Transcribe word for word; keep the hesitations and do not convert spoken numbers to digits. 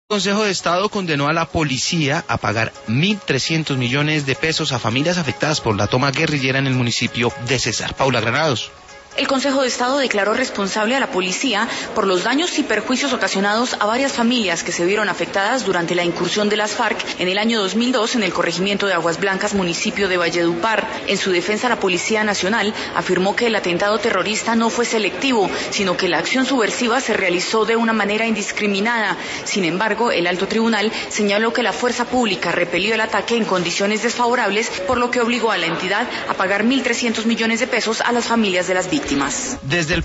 El Consejo de Estado condenó a la policía a pagar mil trescientos millones de pesos a familias afectadas por la toma guerrillera en el municipio de Cesar. Paula Granados. El Consejo de Estado declaró responsable a la policía por los daños y perjuicios ocasionados a varias familias que se vieron afectadas durante la incursión de las FARC en el año dos mil dos en el corregimiento de Aguas Blancas, municipio de Valledupar. En su defensa, la Policía Nacional afirmó que el atentado terrorista no fue selectivo, sino que la acción subversiva se realizó de una manera indiscriminada. Sin embargo, el alto tribunal señaló que la fuerza pública repelió el ataque en condiciones desfavorables, por lo que obligó a la entidad a pagar mil trescientos millones de pesos a las familias de las víctimas. Desde el